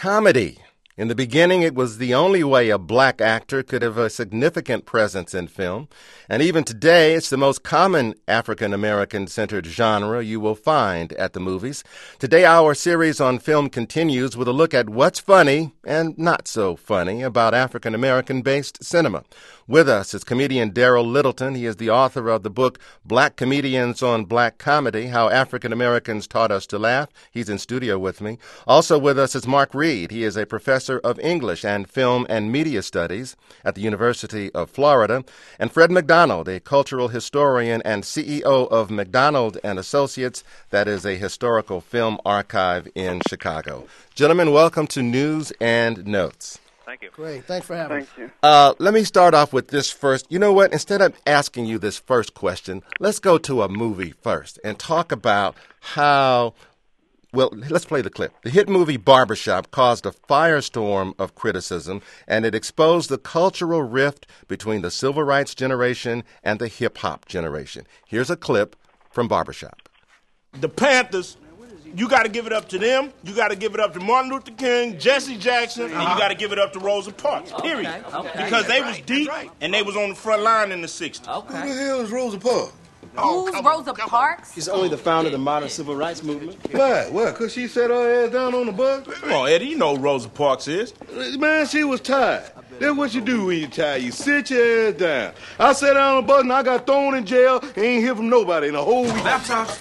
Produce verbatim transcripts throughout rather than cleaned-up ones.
comedy. In the beginning, it was the only way a black actor could have a significant presence in film. And even today, it's the most common African-American centered genre you will find at the movies. Today, our series on film continues with a look at what's funny and not so funny about African-American based cinema. With us is comedian Daryl Littleton. He is the author of the book Black Comedians on Black Comedy, How African Americans Taught Us to Laugh. He's in studio with me. Also with us is Mark Reed. He is a professor of English and Film and Media Studies at the University of Florida. And Fred McDonald, a cultural historian and C E O of McDonald and Associates. That is a historical film archive in Chicago. Gentlemen, welcome to News and Notes. Thank you. Great. Thanks for having us. Thank you. Uh, let me start off with this first. You know what? Instead of asking you this first question, let's go to a movie first and talk about how, well, let's play the clip. The hit movie Barbershop caused a firestorm of criticism, and it exposed the cultural rift between the civil rights generation and the hip-hop generation. Here's a clip from Barbershop. The Panthers, you got to give it up to them. You got to give it up to Martin Luther King, Jesse Jackson, and you got to give it up to Rosa Parks, period. Okay, okay. Because they was deep, and they was on the front line in the sixties. Okay. Who the hell is Rosa Parks? Oh, Who's Rosa on, Parks? She's only the founder of the modern civil rights movement. Why? What? Because she sat her ass down on the bus? Come on, Eddie, you know who Rosa Parks is. Man, she was tired. That's what you do when you're tired. You sit your ass down. I sat down on the bus, and I got thrown in jail, and ain't hear from nobody in a whole week. Laptops.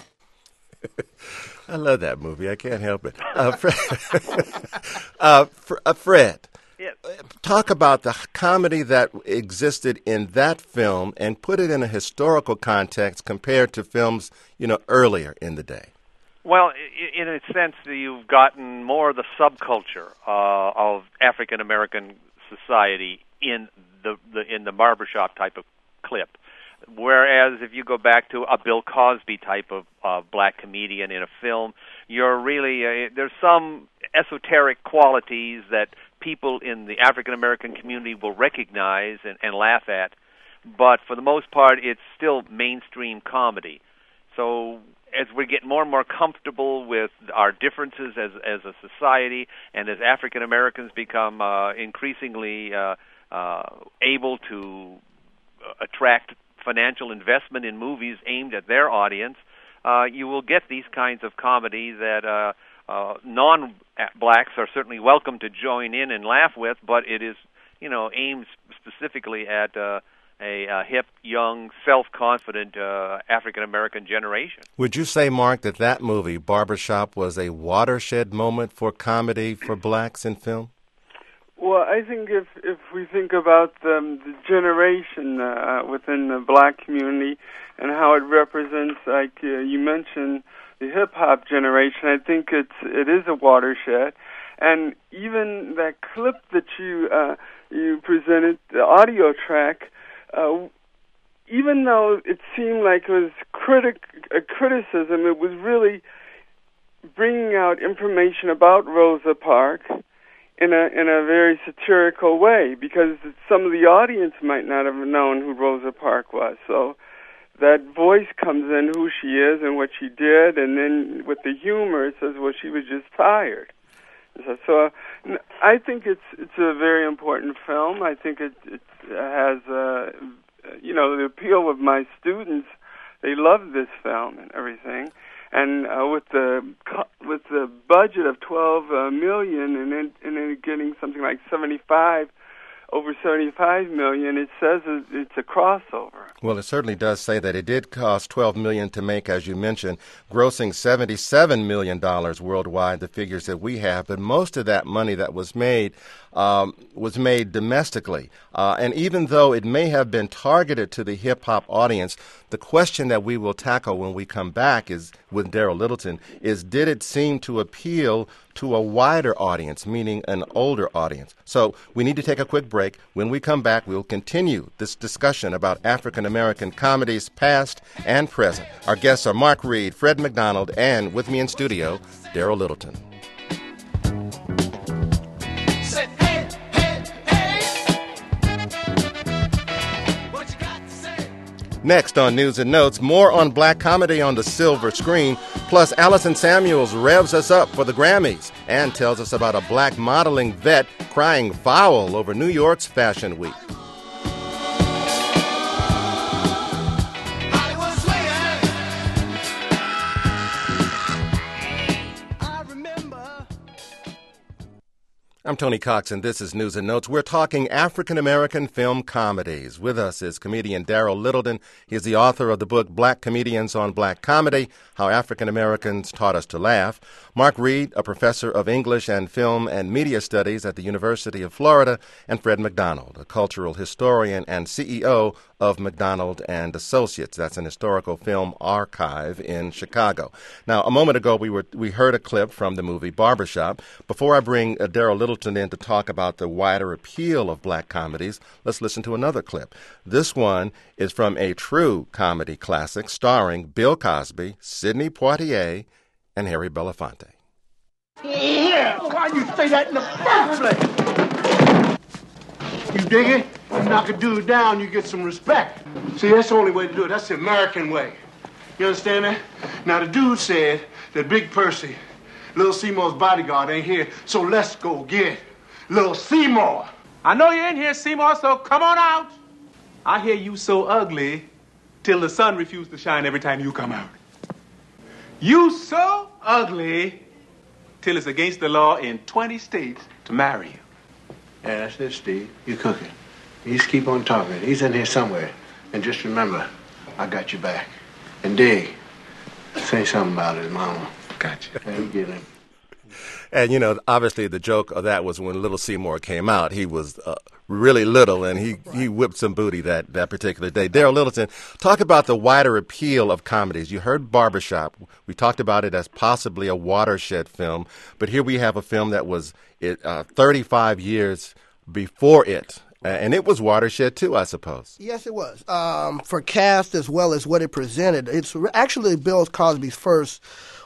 I love that movie. I can't help it. Uh, Fred, uh, Fr- uh, Fred yes. talk about the comedy that existed in that film and put it in a historical context compared to films, you know, earlier in the day. Well, in a sense, you've gotten more of the subculture uh, of African American society in the, the in the barbershop type of clip. Whereas if you go back to a Bill Cosby type of uh, black comedian in a film, you're really uh, there's some esoteric qualities that people in the African American community will recognize and, and laugh at, but for the most part, it's still mainstream comedy. So as we get more and more comfortable with our differences as as a society, and as African Americans become uh, increasingly uh, uh, able to attract financial investment in movies aimed at their audience, uh, you will get these kinds of comedy that uh, uh, non-blacks are certainly welcome to join in and laugh with, but it is, you know, aimed specifically at uh, a, a hip, young, self-confident uh, African-American generation. Would you say, Mark, that that movie, Barbershop, was a watershed moment for comedy for blacks in film? Well, I think if if we think about the, the generation uh, within the black community and how it represents, like uh, you mentioned, the hip hop generation, I think it's it is a watershed. And even that clip that you uh, you presented, the audio track, uh, even though it seemed like it was critic a criticism, it was really bringing out information about Rosa Parks in a in a very satirical way, because some of the audience might not have known who Rosa Parks was. So that voice comes in, who she is and what she did, and then with the humor, it says, well, she was just tired. So, so uh, I think it's it's a very important film. I think it, it has, uh, you know, the appeal of my students. They love this film and everything. And uh, with the with the budget of twelve uh, million, and then and then getting something like seventy five, over seventy five million, it says it's a crossover. Well, it certainly does say that. It did cost twelve million to make, as you mentioned, grossing seventy seven million dollars worldwide. The figures that we have, but most of that money that was made um, was made domestically. Uh, and even though it may have been targeted to the hip hop audience, the question that we will tackle when we come back is with Daryl Littleton is, did it seem to appeal to a wider audience, meaning an older audience? So we need to take a quick break. When we come back, we'll continue this discussion about African American comedies past and present. Our guests are Mark Reed, Fred McDonald, and with me in studio, Daryl Littleton. Next on News and Notes, more on black comedy on the silver screen, plus Allison Samuels revs us up for the Grammys and tells us about a black modeling vet crying foul over New York's Fashion Week. I'm Tony Cox, and this is News and Notes. We're talking African-American film comedies. With us is comedian Daryl Littleton. He's the author of the book Black Comedians on Black Comedy, How African-Americans Taught Us to Laugh. Mark Reed, a professor of English and Film and Media Studies at the University of Florida, and Fred McDonald, a cultural historian and C E O of McDonald and Associates. That's an historical film archive in Chicago. Now, a moment ago, we were we heard a clip from the movie Barbershop. Before I bring uh, Daryl Littleton in to talk about the wider appeal of black comedies, let's listen to another clip. This one is from a true comedy classic starring Bill Cosby, Sidney Poitier, and Harry Belafonte. Yeah, why'd you say that in the first place? You dig it? You knock a dude down, you get some respect. See, that's the only way to do it. That's the American way. You understand that? Now, the dude said that Big Percy, Little Seymour's bodyguard, ain't here, so let's go get Little Seymour. I know you're in here, Seymour, so come on out. I hear you so ugly till the sun refused to shine every time you come out. You so ugly till it's against the law in twenty states to marry you. Yeah, that's it, Steve. You cooking. You just keep on talking. He's in here somewhere. And just remember, I got your back. And dig, say something about it, Mama. Gotcha. And get him. And, you know, obviously the joke of that was when Little Seymour came out. He was uh, really little, and he, he whipped some booty that, that particular day. Daryl Littleton, talk about the wider appeal of comedies. You heard Barbershop. We talked about it as possibly a watershed film, but here we have a film that was it, uh, thirty-five years before it. And it was watershed, too, I suppose. Yes, it was. Um, for cast as well as what it presented. It's actually Bill Cosby's first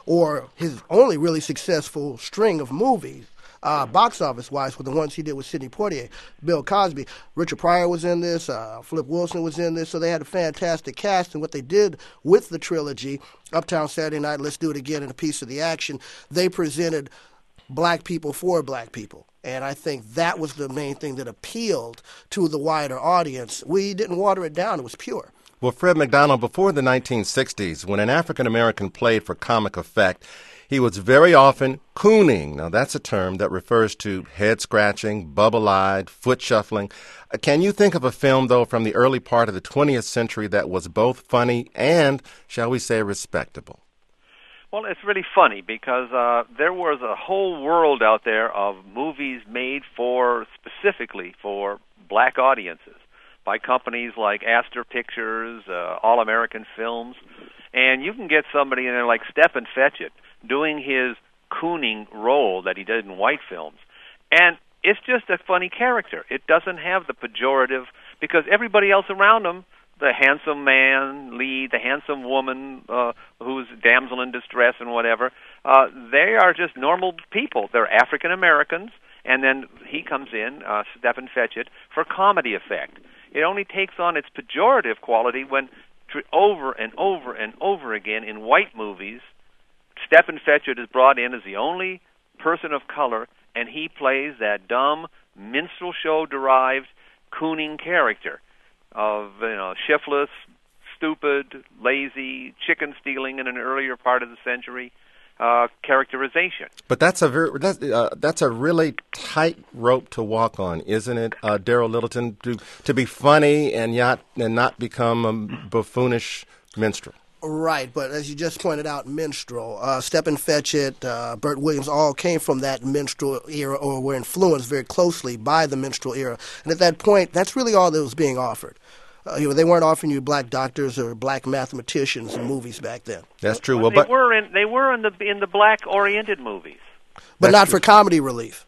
or his only really successful string of movies, uh, box office-wise, with the ones he did with Sidney Poitier. Bill Cosby. Richard Pryor was in this. Uh, Flip Wilson was in this. So they had a fantastic cast. And what they did with the trilogy, Uptown Saturday Night, Let's Do It Again, and A Piece of the Action, they presented black people for black people. And I think that was the main thing that appealed to the wider audience. We didn't water it down. It was pure. Well, Fred McDonald, before the nineteen sixties, when an African-American played for comic effect, he was very often cooning. Now, that's a term that refers to head-scratching, bubble-eyed, foot-shuffling. Uh, can you think of a film, though, from the early part of the twentieth century that was both funny and, shall we say, respectable? Well, it's really funny because uh, there was a whole world out there of movies made for, specifically for black audiences by companies like Astor Pictures, uh, All-American Films, and you can get somebody in there like Stephen Fetchit doing his cooning role that he did in white films, and it's just a funny character. It doesn't have the pejorative, because everybody else around him, the handsome man lead, the handsome woman uh, who's damsel in distress and whatever, uh, they are just normal people. They're African Americans, and then he comes in, uh, Stephen Fetchit, for comedy effect. It only takes on its pejorative quality when, tr- over and over and over again in white movies, Stephen Fetchit is brought in as the only person of color, and he plays that dumb, minstrel show-derived, cooning character of, you know, shiftless, stupid, lazy, chicken stealing in an earlier part of the century uh, characterization. But that's a very that's, uh, that's a really tight rope to walk on, isn't it, uh, Daryl Littleton? To to be funny and not and not become a buffoonish minstrel. Right, but as you just pointed out, minstrel, uh, Stephen Fetchit, uh, Burt Williams, all came from that minstrel era or were influenced very closely by the minstrel era. And at that point, that's really all that was being offered. Uh, you know, they weren't offering you black doctors or black mathematicians in movies back then. That's true. Well, well they but were in they were in the in the black-oriented movies, but not true. For comedy relief.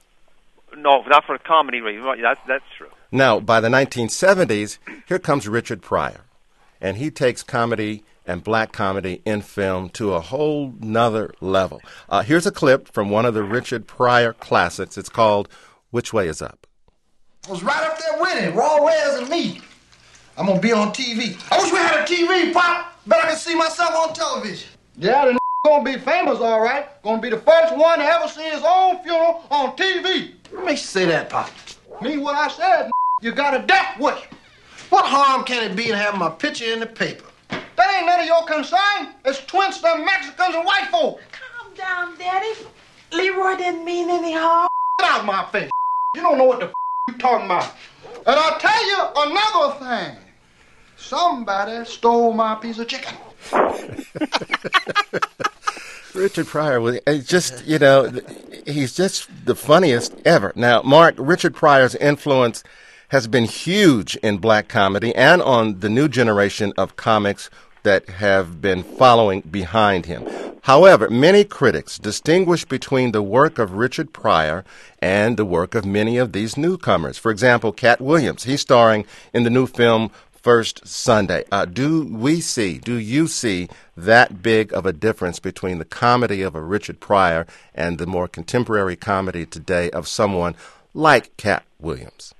No, not for comedy relief. That's that's true. Now, by the nineteen seventies, here comes Richard Pryor, and he takes comedy and black comedy in film to a whole nother level. Uh, here's a clip from one of the Richard Pryor classics. It's called Which Way Is Up? I was right up there with him, raw wares and meat. I'm gonna be on T V. I wish we had a T V, Pop. Bet I can see myself on television. Yeah, the gonna be famous, all right. Gonna be the first one to ever see his own funeral on T V. What makes you say that, Pop? Mean what I said, you got a death wish. What harm can it be in having my picture in the paper? That ain't none of your concern. It's twins, them Mexicans and white folk. Calm down, Daddy. Leroy didn't mean any harm. Get out my face. You don't know what the f you talking about. And I'll tell you another thing. Somebody stole my piece of chicken. Richard Pryor was just, you know, he's just the funniest ever. Now, Mark, Richard Pryor's influence has been huge in black comedy and on the new generation of comics that have been following behind him. However, many critics distinguish between the work of Richard Pryor and the work of many of these newcomers. For example, Cat Williams, he's starring in the new film First Sunday. Uh, do we see, do you see that big of a difference between the comedy of a Richard Pryor and the more contemporary comedy today of someone like Cat Williams?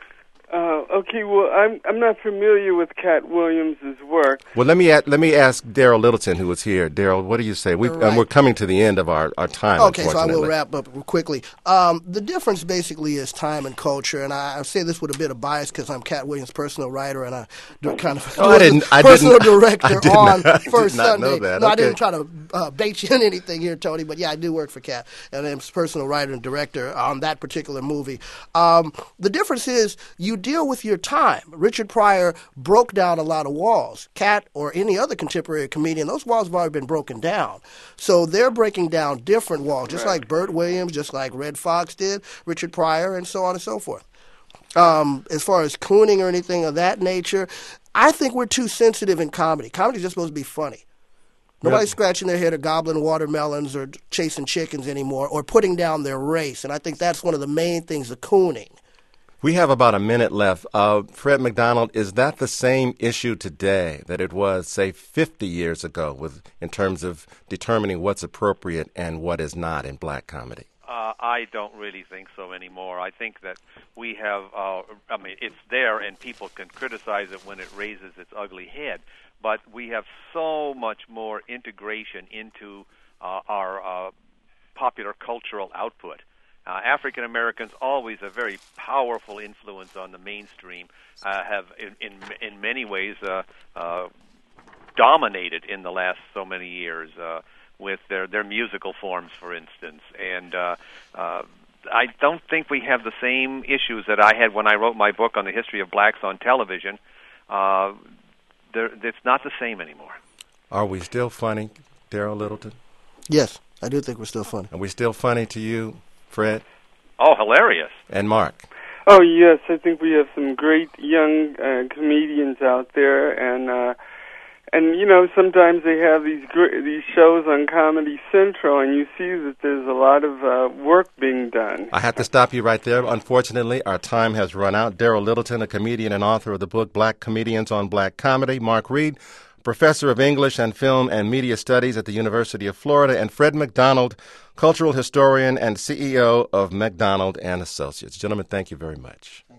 Uh, okay, well, I'm I'm not familiar with Cat Williams' work. Well, let me a- let me ask Daryl Littleton, who was here. Daryl, what do you say? We Right. um, we're coming to the end of our, our time. Okay, so I unfortunately. will wrap up quickly. Um, the difference basically is time and culture, and I, I say this with a bit of bias because I'm Cat Williams' personal writer, and I do kind of Oh, I didn't- I personal didn't- director I did on not- I did First not Sunday. know that. No, I Okay. didn't try to uh, bait you in anything here, Tony, but yeah, I do work for Cat, and I'm his personal writer and director on that particular movie. Um, the difference is you deal with your time. Richard Pryor broke down a lot of walls. Cat or any other contemporary comedian, those walls have already been broken down. So they're breaking down different walls, just like Burt Williams, just like Red Fox did, Richard Pryor, and so on and so forth. Um, as far as cooning or anything of that nature, I think we're too sensitive in comedy. Comedy's just supposed to be funny. Nobody's Yeah. scratching their head or gobbling watermelons or chasing chickens anymore or putting down their race. And I think that's one of the main things of cooning. We have about a minute left. Uh, Fred McDonald, is that the same issue today that it was, say, fifty years ago with in terms of determining what's appropriate and what is not in black comedy? Uh, I don't really think so anymore. I think that we have, uh, I mean, it's there and people can criticize it when it raises its ugly head, but we have so much more integration into uh, our uh, popular cultural output. Uh, African Americans, always a very powerful influence on the mainstream, uh, have in, in in many ways uh, uh, dominated in the last so many years uh, with their their musical forms, for instance. And uh, uh, I don't think we have the same issues that I had when I wrote my book on the history of blacks on television. Uh, there, it's not the same anymore. Are we still funny, Daryl Littleton? Yes, I do think we're still funny. Are we still funny to you, Fred? Oh, hilarious. And Mark? Oh, yes, I think we have some great young uh, comedians out there, and uh, and you know, sometimes they have these gr- these shows on Comedy Central, and you see that there's a lot of uh, work being done. I have to stop you right there. Unfortunately, our time has run out. Daryl Littleton, a comedian and author of the book Black Comedians on Black Comedy. Mark Reed, professor of English and Film and Media Studies at the University of Florida. And Fred McDonald, cultural historian and C E O of McDonald and Associates. Gentlemen, thank you very much.